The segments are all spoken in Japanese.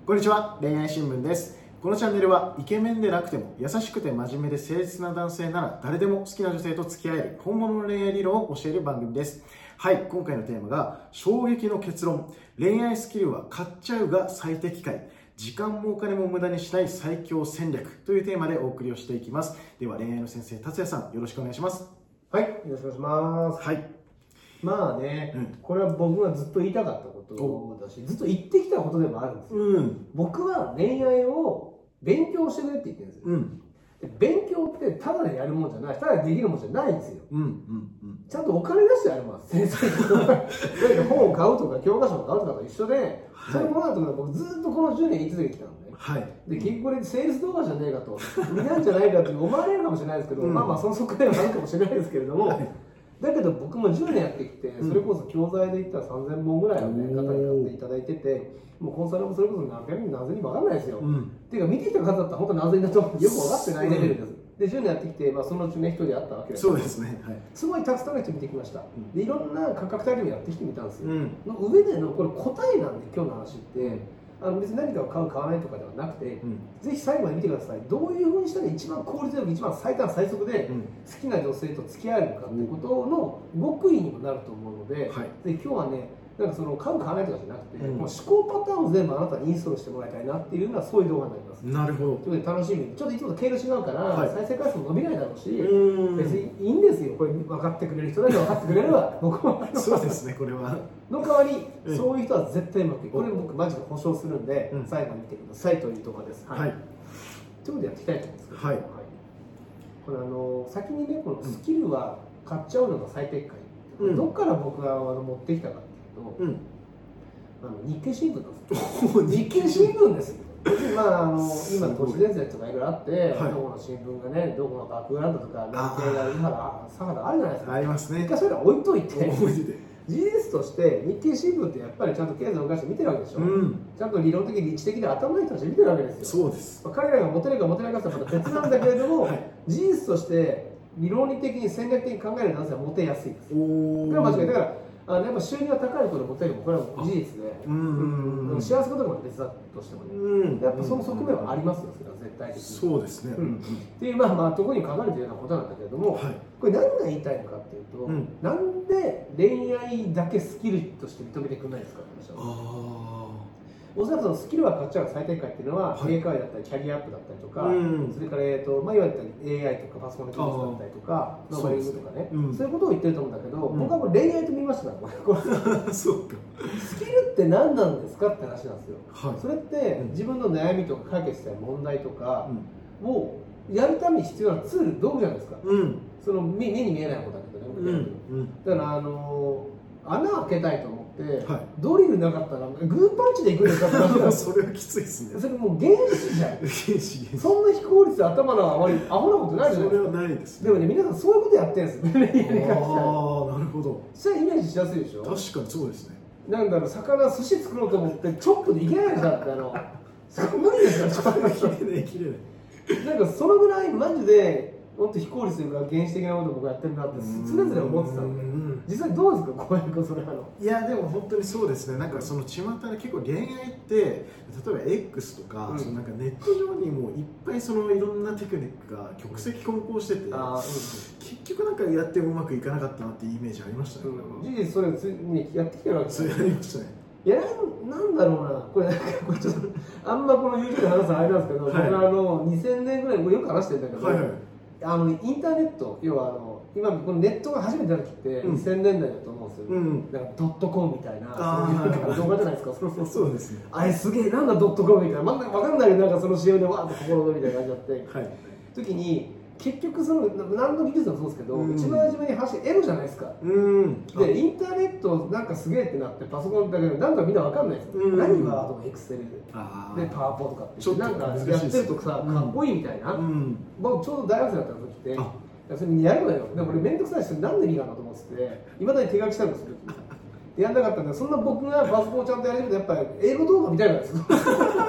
こんにちは、恋愛新聞です。このチャンネルはイケメンでなくても優しくて真面目で誠実な男性なら誰でも好きな女性と付き合える本物の恋愛理論を教える番組です。はい、今回のテーマが衝撃の結論。恋愛スキルは買っちゃうが最適解。時間もお金も無駄にしない最強戦略というテーマでお送りをしていきます。では恋愛の先生、達也さん、よろしくお願いします。 はい、よろしくお願いします。 はい。 まあね、これは僕がずっと言いたかったことだし、ずっと言ってきたことでもあるんですよ。僕は恋愛を勉強してくれって言ってるんですよ。で勉強ってただでやるもんじゃない、ただでできるもんじゃないんですよ。ちゃんとお金出してやるもんです。先生とか本を買うとか教科書を買うとかと一緒で、そういうものだと僕ずっとこの10年言い続けてきたのね。で結局これセールス動画じゃねえかと、見なんじゃないかと思われるかもしれないですけど、まあその側面はあるかもしれないですけれども、だけど僕も10年やってきて、それこそ教材で言ったら3000本ぐらいの、方に買っていただいてて、もうコンサルもそれこそ何千人何千人分かんないですよ。っていうか見てきた方だったら本当に何千人だとよく分かってないレベルです。で10年やってきて、そのうちね1人あったわけです。 そうですね。 すごいたくさんの人見てきました。でいろんな価格帯でもやってきてみたんですよ。の上でのこれ答えなんで今日の話って。別に何かを買う買わないとかではなくて、ぜひ最後まで見てください。どういうふうにしたら一番効率よく一番最短最速で好きな女性と付き合えるのかっていうことの極意にもなると思うので、で今日はね、なんかその買う買わないとかじゃなくて、もう思考パターンを全部あなたにインストールしてもらいたいなっていうのはそういう動画になります。 なるほど。 ということで楽しみに、ちょっといつもと経路違うから、再生回数も伸びないだろうし、別にいいんですよ。これ分かってくれる人だけ分かってくれれば僕はそうですね、これはの代わり、そういう人は絶対うまくいく。これ僕マジで保証するんで、最後まで見てくださいというところです。ということでやっていきたいと思うんですけど、これ先にね、このスキルは買っちゃうのが最適解。どっから僕が持ってきたかっていうと、日経新聞なんですよ。日経新聞ですよ。今都市伝説とかいろいろあって、どこの新聞がね、どこのバックグラウンドとか連携が今佐賀であるじゃないですか。 ありますね。 一回それら置いといて、事実として日経新聞ってやっぱりちゃんと経済を動かして見てるわけでしょ。ちゃんと理論的理知的で頭のいい人たち見てるわけですよ。そうです。彼らがモテるかモテないかとはまた別なんだけれども、事実として理論理的に戦略的に考える男性はモテやすいです。これは間違いだから。やっぱ収入が高いことでモテるもこれは事実で、幸せことも別だとしてもね、やっぱその側面はありますよ、それは絶対的に。そうですね。っていうところに書かれているようなことなんだけれども、これ何が言いたいのかっていうと、なんで恋愛だけスキルとして認めてくれないですかって話は。おそらくそのスキルは買っちゃう最適解っていうのは、英会話だったり、キャリアアップだったりとか、それから、いわゆる AI とかパソコンの技術だったりとか、ノーバリングとかね、そういうことを言ってると思うんだけど、僕はこれ恋愛と見ましたから、そうか。スキルって何なんですかって話なんですよ。それって自分の悩みとか解決したい問題とかをやるために必要なツール、道具じゃないですか。その目に見えないことだけどね。だから穴開けたいと思って、ドリルなかったらグーパンチでいくんですかって話なんですよ。それはきついですね。それもう原始じゃん。原始。そんな非効率で頭のあまりアホなことないじゃないですか。それはないですね。でもね、皆さんそういうことやってるんですよ。恋愛に関しては。なるほど。そしたらイメージしやすいでしょ。確かにそうですね。なんだろう、魚寿司作ろうと思ってチョップでいけないじゃんって無理ですよ。ちょっと切れない切れない。なんかそのぐらいマジでもっと非効率というか原始的なことを僕やってるなって常々思ってたんで。実際どうですか、こういうことそれいやでも本当にそうですね。なんかその巷で結構恋愛って例えば X とか、そのなんかネット上にもいっぱいそのいろんなテクニックが曲石混交してて、結局なんかやってもうまくいかなかったなっていうイメージありましたね。事実それにやってきてるわけですよ。そうやりましたね。いやなんだろうな、これちょっとあんまこの YouTube で話すのあれなんですけど、僕2000年ぐらいよく話してるんだけど、インターネット、要は今このネットが初めて出た時って2000年代だと思うんですよ。なんかドットコムみたいなそういう動画じゃないですか。そうですね。あれすげえ、なんだドットコムみたいな、分かんないけど、なんかその仕様でわーっと心のみたいな感じになって時に、結局その何の技術もそうですけど、一番初めに発信エロじゃないですか。でインターネットなんかすげえってなってパソコンだけどなんかみんな分かんないですよ。何ワードエクセルでパワポとかってなんかやってるとさ、かっこいいみたいな。僕ちょうど大学生だった時ってそれやるのよ。でも俺面倒くさいし何の意味があるのと思ってて、いまだに手書きしたりもする。やんなかったんで、そんな僕がパソコンをちゃんとやり始めてやっぱり英語動画みたいなんですよ。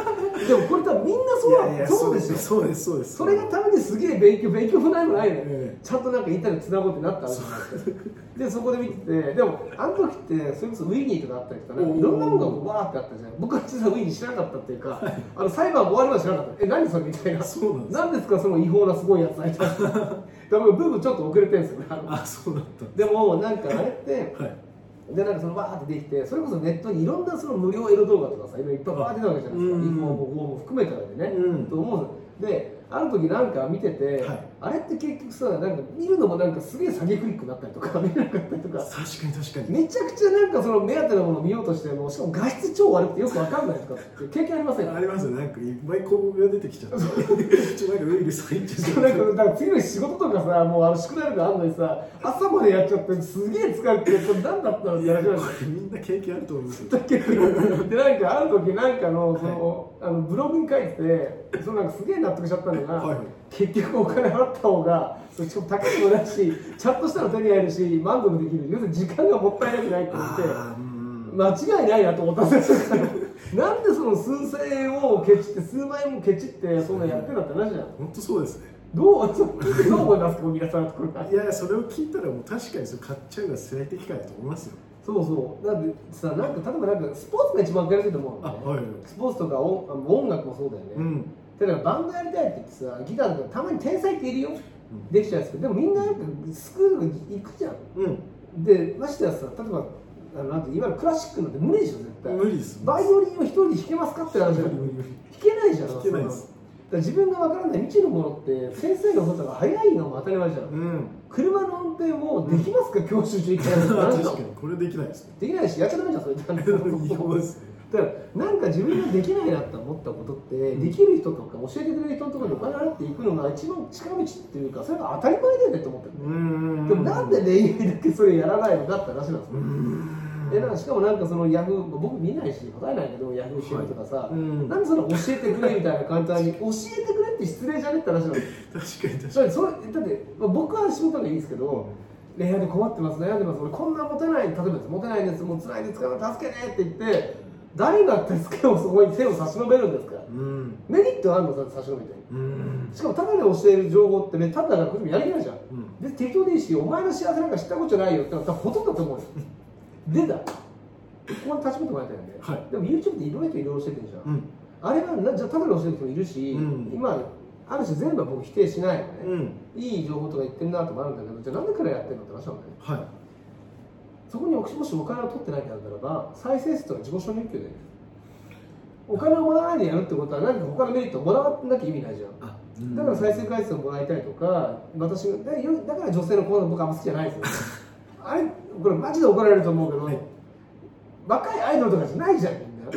でもこれ多分みんなそうでしょ。 そうですそうです。 それがためにすげえ勉強不ないもないね、ちゃんとなんかインターネットつなごうってなったわけじゃないですか。でそこで見てて、でもあの時ってそれこそウィニーとかあったりとか、いろんなものがわーってあったじゃない。僕は実はウィニー知らなかったっていうか、裁判終わりまで知らなかった。何それみたいな。なんですかその違法なすごいやつみたいな。だからブームちょっと遅れてるんですよね。 そうだった。 でもなんかあれって、でなんかそのバーってできて、それこそネットにいろんなその無料エロ動画とかさ、いろいろいっぱいバーって出たわけじゃないですか。違法も含めたわけでね、と思うんですよ。である時なんか見てて、あれって結局さ、なんか見るのもなんかすげえ詐欺クリックになったりとか見れなかったりとか、 確かにめちゃくちゃなんかその目当てのものを見ようとしても、しかも画質超悪くてよくわかんないですかって経験ありませんか？ ありますよ。なんかいっぱい広告が出てきちゃってなんかウイルス入っちゃって、 なんか次の日仕事とかさ、もう宿題とかあんのにさ、朝までやっちゃってすげえ疲れて、これ何だったのってやられちゃう。 みんな経験あると思いますよ。 でなんかある時なんかのその、ブログに書いてて、そのなんかすげえ納得しちゃったのが、結局お金払った方がしかも高くもないし、ちゃんとしたの手に入るし満足できる、要するに時間がもったいなくないって言って間違いないなと思ったんですよ。なんでその数千円をケチって数万円もケチってそんなやってんだって話じゃん。 本当そうですね。 どう思いますか皆さん。 いやそれを聞いたらもう確かにそれ買っちゃうが最適解だと思いますよ。 そうだってさ、なんか例えばなんかスポーツが一番分かりやすいと思うのね。スポーツとか音楽もそうだよね。例えばバンドやりたいって言ってさ、ギターとかたまに天才っているよ、できちゃうんですけど、でもみんななんかスクール行くじゃん、でましてやさ、例えばなんていわゆるクラシックなんて無理でしょ絶対。 無理です。 バイオリンを一人で弾けますかって話じゃん。弾けないじゃん。 弾けないです。 だ自分が分からない未知のものって先生のことが早いのも当たり前じゃん、車の運転もできますか、教習所行きたいのって確かにこれできないですね。 できないし、やっちゃダメじゃんそれ。だからなんか自分ができないなって思ったことって、できる人とか教えてくれる人のところにお金払っていくのが一番近道っていうか、それが当たり前だよねって思ってる。でもなんで恋愛だけそれやらないのかって話なんですよ。なんかしかもなんかそのヤフー、僕見ないし答えないけど、ヤフーシェフとかさ、なんでその教えてくれみたいな簡単に教えてくれって失礼じゃねって話なんですよ。 確かにだって、僕は仕事がいいんですけど、恋愛で困ってます、悩んでます、俺こんなモテない、例えばモテないんです、もう辛いですから助けてって言って、誰が助けをそこに手を差し伸べるんですか、メリットあるのさ、差し伸べて、しかもただで教える情報ってね、ただだからこっちもやりきないじゃん、で適当でいいし、お前の幸せなんか知ったことじゃないよってのは多分ほとんどだと思うんですよ。出たここに立ち込んでもらいたいんで、でも YouTube っていろんな人いろいろ教えてるじゃん、あれはじゃあただで教える人もいるし、今ある種全部は僕否定しないのね、いい情報とか言ってんなとかあるんだけど、じゃあなんで彼らやってるのって話なんだよね。そこにもしお金を取ってないんだったらば、再生数とか自己承認欲求でお金をもらわないでやるってことは何か他のメリットをもらわなきゃ意味ないじゃん。だから再生回数をもらいたいとか、私だから女性の講座僕あんま好きじゃないですよ。あれこれマジで怒られると思うけど、若いアイドルとかじゃないじゃんみんな。ちょ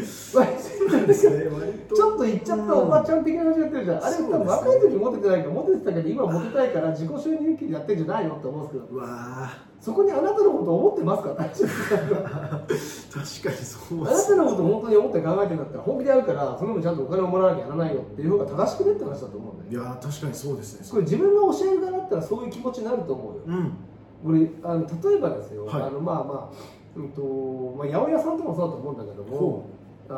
っと言っちゃったおばちゃん的な話やってるじゃん。あれ多分若い時モテてないから、モテてたけど今モテたいから自己承認欲求でやってんじゃないのって思うんですけど、そこにあなたのことを思ってますか確かにそう。あなたのことを本当に思って考えてるんだったら本気でやるから、その分ちゃんとお金をもらわなきゃやらないよっていう方が正しくねって話だと思うんだよ。 いや確かにそうですね。 これ自分が教える側だったらそういう気持ちになると思うよ。これ例えばですよ、八百屋さんとかもそうだと思うんだけども、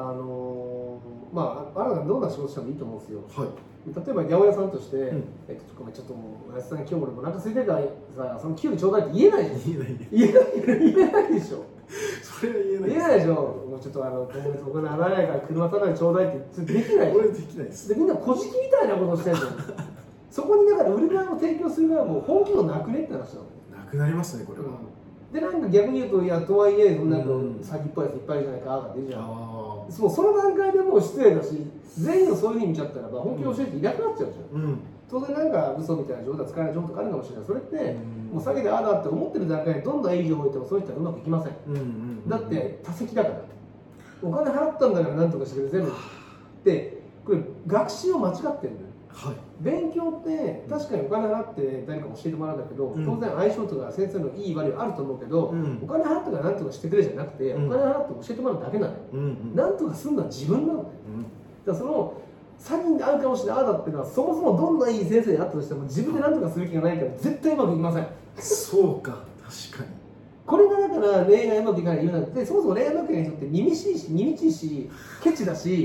あなたがどんな仕事してもいいと思うんですよ。例えば八百屋さんとして、ちょっともうおやすさん今日俺もお腹空いてるからさ、そのキュウリちょうだいって言えないじゃん。言えないでしょ。 それは言えないでしょ。もうちょっと今月お金払えないから車ただでちょうだいってできない。 これできないです。 でみんな小じきみたいなことしてるじゃん。そこにだから売る側も提供する側も本気度なくねって話なの。 なくなりますねこれは。 でなんか逆に言うと、いやとはいえなんか先っぽいやついっぱいいるじゃないかが出るじゃん。その段階でもう失礼だし、全員をそういうふうに見ちゃったらば本気を教えていなくなっちゃうじゃん。当然なんか嘘みたいな情報とか使えない情報とかあるかもしれない。それってもう下げてああだって思ってる段階でどんどんいい情報言ってもそういう人はうまくいきません。だって多席だから、お金払ったんだからなんとかしてくれ全部で、これ学習を間違ってるんだよ。勉強って確かにお金払って誰か教えてもらうんだけど、当然相性とか先生のいい悪いあると思うけど、お金払ってから何とかしてくれじゃなくて、お金払って教えてもらうだけなのよ。何とかするのは自分なのね。だからその詐欺であるかもしれないああだっていうのは、そもそもどんないい先生であったとしても自分で何とかする気がないから絶対うまくいきません。 そうか、確かに。 これがだから恋愛うまくいかない理由なんで、そもそも恋愛うまくいかない人って耳ちいしケチだし、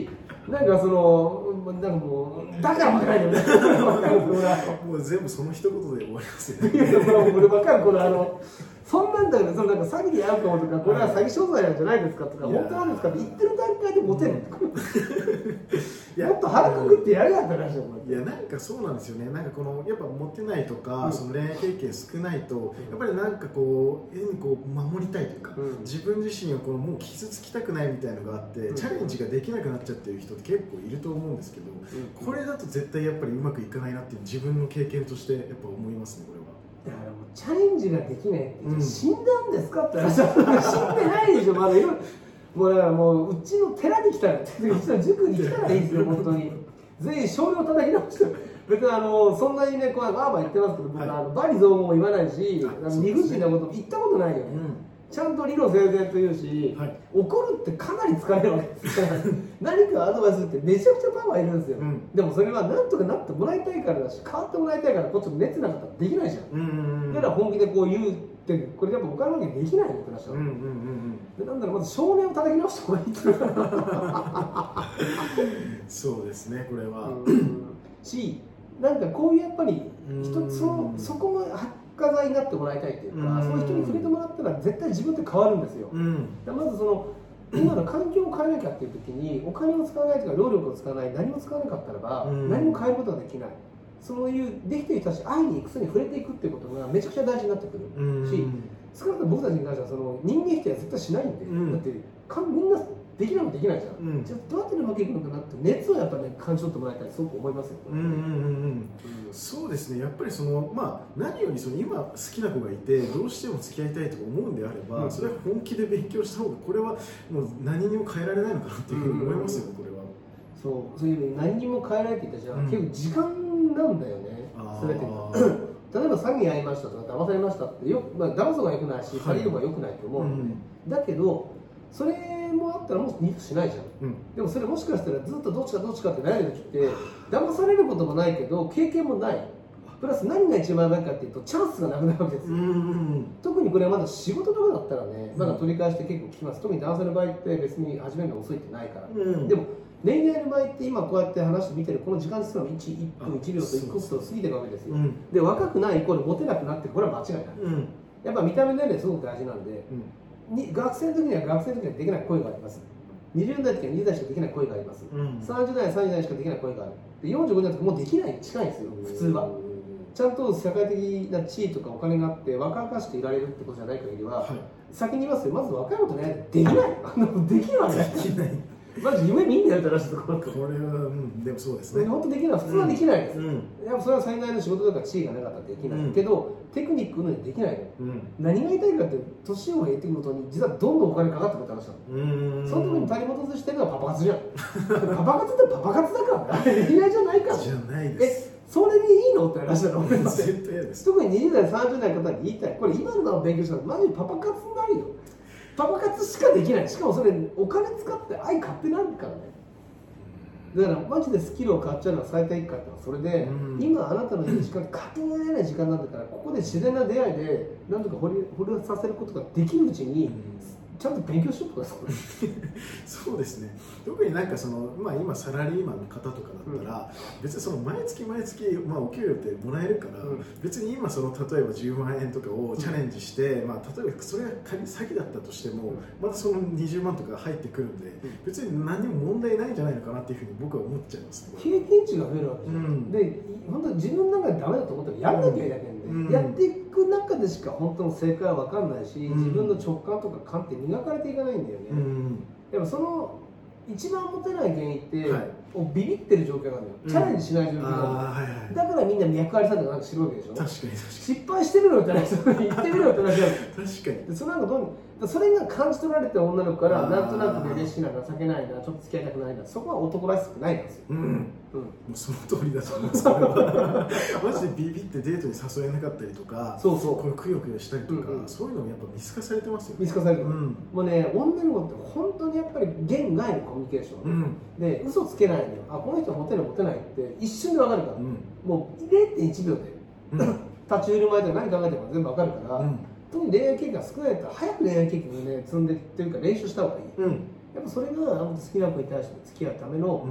なんかもうだから分からないよねもう全部その一言で終わりますよね。 いや俺分かるそんなんだけどなんか詐欺に遭うかもとかこれは詐欺商材なんじゃないですかとか本当なんですかって言ってる段階でモテるもっと腹くくってやるやったらしいよ。 いやなんかそうなんですよね。なんかこのやっぱモテないとか、その恋愛経験少ないとやっぱりなんかこう変にこう守りたいというか、自分自身をこのもう傷つきたくないみたいのがあって、チャレンジができなくなっちゃってる人って結構いると思うんですけど、これだと絶対やっぱりうまくいかないなっていう自分の経験としてやっぱ思いますね、これは。 だからもうチャレンジができないって、死んだんですかって話は死んでないでしょ、まだいろいろ。もうだからもううちの寺に来たら、うちの塾に来たらいいですよ、本当に。全員少量叩き直してる。別にそんなにね、こうバーバー言ってますけど、僕罵詈雑言も言わないし、理不尽なこと言ったことないよね。ちゃんと理路整然と言うし、怒るってかなり疲れるわけですから何かアドバイスってめちゃくちゃパワーいるんですよ、でもそれはなんとかなってもらいたいからだし変わってもらいたいからこっちも熱なかったらできないじゃん、だから本気でこう言うってこれやっぱ他のわけできないのって話だ、でなんだろうまず少年を叩き直した方がいいってそうですねこれはしなんかこういうやっぱりそこも課題になってもらいたいというか、そういう人に触れてもらったら絶対自分って変わるんですよ、まず今の環境を変えなきゃっていう時にお金を使わないとか労力を使わない何も使わなかったらば、何も変えることができない、そういうできている人たち会いに行くに触れていくっていうことがめちゃくちゃ大事になってくるし、少なくとも僕たちに関しては人間否定は絶対しないんで、だってみんなできないもできないじゃん、じゃあどうやってうまくいくのかなって熱をやっぱね感じ取ってもらいたいすごく思いますよ。 そうですねやっぱり何より今好きな子がいてどうしても付き合いたいとか思うんであれば、それは本気で勉強した方がこれはもう何にも変えられないのかなっていうふうに思いますよね、これは。 そういうふうに何にも変えられていたじゃん、結構時間なんだよね、全てが。例えば詐欺に遭いましたとか騙されましたって騙すのが良くないし借りるのが良くないと思うので、だけどそれもあったらもう二度しないじゃん、でもそれもしかしたらずっとどっちかって悩んでる時って騙されることもないけど経験もないプラス何が一番ないかっていうとチャンスがなくなるわけですよ、特にこれはまだ仕事とかだったらねまだ取り返して結構聞きます、特に男性の場合って別に始めるのが遅いってないから、でも恋愛の場合って今こうやって話して見てるこの時間すらも1分1秒と1刻と過ぎてるわけですよ、で若くないイコールモテなくなってこれは間違いない、やっぱ見た目年齢すごく大事なんで、学生の時には学生の時にはできない恋があります、20代の時は20代しかできない恋があります、30代30代しかできない恋があるで45代の時もうできないに近いんですよ普通は、ちゃんと社会的な地位とかお金があって若々しくいられるってことじゃない限りは、先に言いますよまず若いことねできないできるわけないマジ夢見んなよって話ところこれは、でもそうですね本当できない普通はできないです、やっぱそれは最大の仕事とか地位がなかったらできない、けどテクニックのにできないの、何が言いたいかって年を経ていくことに実はどんどんお金かかってくるって話なの、その時に足り戻してるのはパパ活じゃんパパ活ってパパ活だから恋愛じゃないからじゃないですそれでいいのって話だろ絶対嫌です。 特に20代30代の方に言いたいこれ今の勉強したらマジでパパ活になるよパパ活しかできないしかもそれお金使って愛買ってないからねだからマジでスキルを買っちゃうのは最低一回ってのはそれで、今あなたのいい時間かけられない時間なんだからここで自然な出会いで何とか掘りさせることができるうちに、ちゃんと勉強しようとかそうですね特になんか今サラリーマンの方とかだったら、別に毎月毎月、お給料ってもらえるから、別に今例えば10万円とかをチャレンジして、例えばそれが仮に詐欺だったとしても、またその20万とか入ってくるんで、別に何にも問題ないんじゃないのかなっていうふうに僕は思っちゃいますね。 経験値が増えるわけじゃん、で本当に自分の中でダメだと思ったらやらなきゃいけないんで、やっていく中でしか本当の正解は分かんないし、自分の直感とか勘って磨かれていかないんだよね、でもその一番モテない原因って、ビビってる状況なんだよ、チャレンジしない状況なんだよ、だからみんな脈ありさんとかなんか知るわけでしょ。 確かに失敗してみろって話言ってみろって話だよ確かにでそれが感じ取られてる女の子からなんとなく嬉しいな情けないなちょっと付き合いたくないなそこは男らしくないんですよ、 もうその通りだと思いますマジでビビってデートに誘えなかったりとかこれくよくよしたりとか、そういうのもやっぱ見透かされてますよね。 見透かされてる、もうね女の子って本当にやっぱり言外のコミュニケーション、で嘘つけないのよこの人はモテるモテないって一瞬で分かるから、もう 0.1 秒で、立ち寄る前で何考えてるか全部分かるから、特に恋愛経験が少ないから早く恋愛経験をね積んでっていうか練習した方がいい、 やっぱそれが好きな子に対して付き合うための、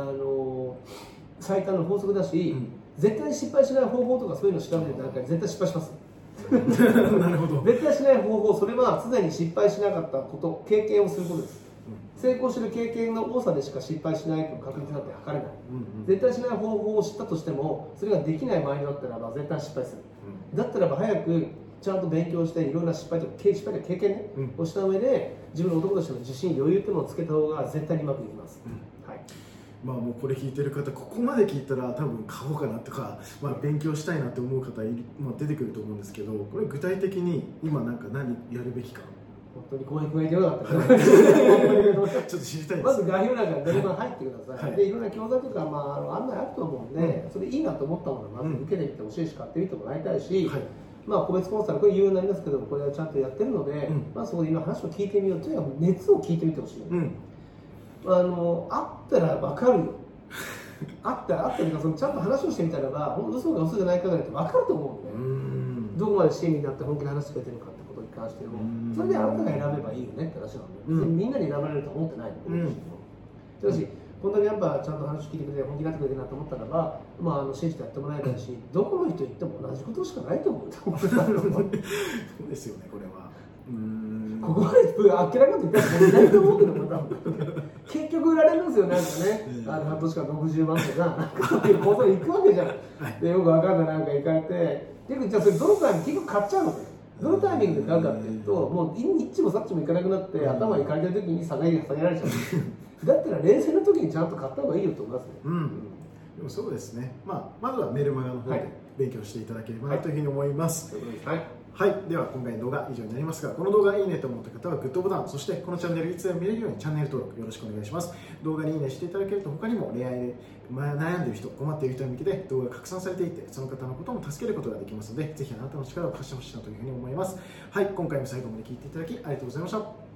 最短の法則だし、絶対に失敗しない方法とかそういうのを調べてる段階で絶対失敗しますなるほど。 絶対しない方法、それは常に失敗しなかったこと、経験をすることです。成功してる経験の多さでしか失敗しないという確率なんて測れない、絶対しない方法を知ったとしてもそれができない場合になったらば絶対失敗する、だったらば早くちゃんと勉強していろんな失敗とか経験ね、をした上で自分の男としての自信余裕っていうのをつけた方が絶対にうまくいきます、はい。 まあもうこれ聞いてる方、ここまで聞いたら多分買おうかなとか、勉強したいなって思う方出てくると思うんですけど、これ具体的に今何やるべきか、 本当に公約がいてよかったらちょっと知りたいです。 まず概要欄から誰も入ってください、でいろんな教材とか、案内あると思うんで、それいいなと思ったものをまず受けてみてほしいし、買ってみてもらいたいし、個別コンサル、これ有料になりますけど、これはちゃんとやってるので、そういう話を聞いてみようというか、熱を聞いてみてほしい、あったら分かるよあったらちゃんと話をしてみたらば、嘘が嘘じゃないかぐらいって分かると思うんで、どこまで親身になって本気で話してくれてるのかってことに関しても、それであなたが選べばいいよねって話なんで、みんなに選ばれると思ってないので、しかしこんだけやっぱちゃんと話聞いてくれて本気になってくれてるなと思ったらば、信じてやってもらえないし、どこの人行っても同じことしかないと思うそうですよね、これは。 ここまであっけらかんと言ったらいないと思うけど、結局売られるんですよ、なんかね、半年間60万とかっていう構想に行くわけじゃん、でよくわかんないなんか行かれて、結局じゃあそれどのタイミング結局買っちゃうので、どのタイミングで買うかっていうと、もうニッチもサッチもいかなくなって頭にいかれてる時に下げられちゃうだったら冷静な時にちゃんと買った方がいいよと思いますね。 でもそうですね、まずはメルマガの方で勉強していただければなというふうに思います。はい、では今回の動画以上になりますが、この動画いいねと思った方はグッドボタン、そしてこのチャンネルいつでも見れるようにチャンネル登録よろしくお願いします。動画にいいねしていただけると、他にも恋愛で悩んでいる人、困っている人に向けて動画が拡散されていて、その方のことも助けることができますので、ぜひあなたの力を貸してほしいなというふうに思います。はい、今回も最後まで聞いていただきありがとうございました。